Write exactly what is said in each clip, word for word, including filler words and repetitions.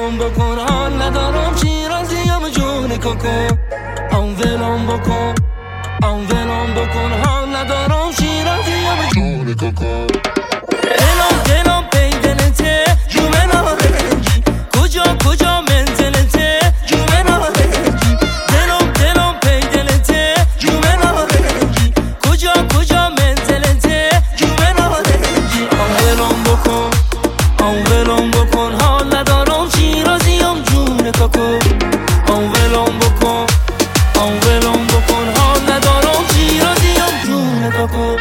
ولم بکن حال ندارم شیرازیم جون کوکو آن ولم بکن آن ولم بکن حال ندارم شیرازیم جون کوکو دلم دلم پی دلته جومه نارنجی کجا کجا منزلته جومه نارنجی دلم دلم پی دلته جومه نارنجی کجا کجا منزلته جومه نارنجی آن ولم بکن آن ولم بکن حال ندارم شیرازیم جون کوکو آن ولم بکن آن ولم بکن حال ندارم شیرازیم جون کوکو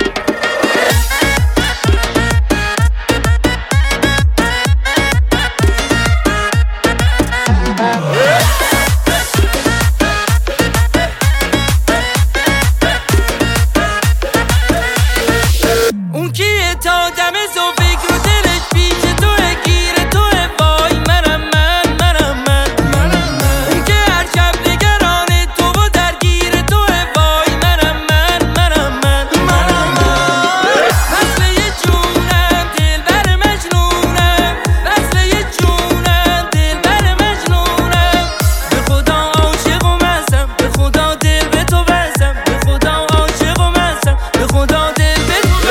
اون کیه تا دم صبح فکر و دلش پیش توه گیر توه وای منم من منم من منم من اون که هر شب نگران تو و درگیر توه وای منم من منم من منم من وصله جونم دل بر مجنونم وصله جونم دل بر مجنونم به خدا عاشق و مستم به خدا دل به تو بستم به خدا عاشق و مستم به خدا دل به تو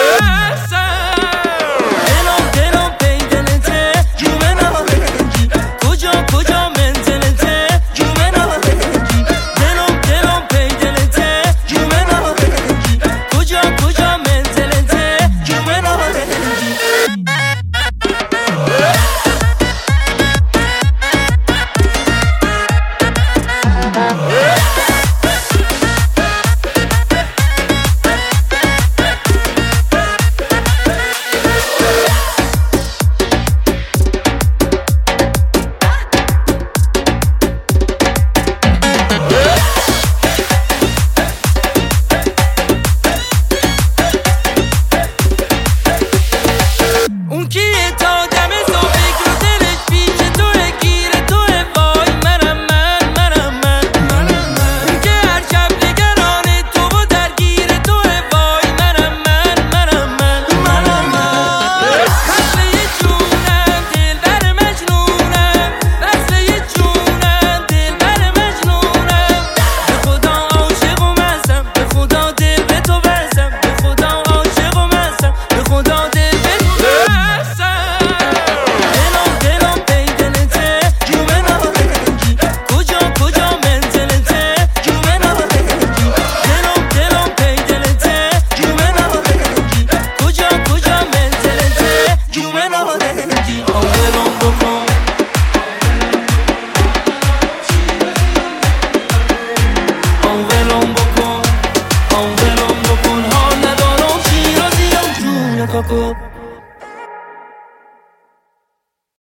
Coco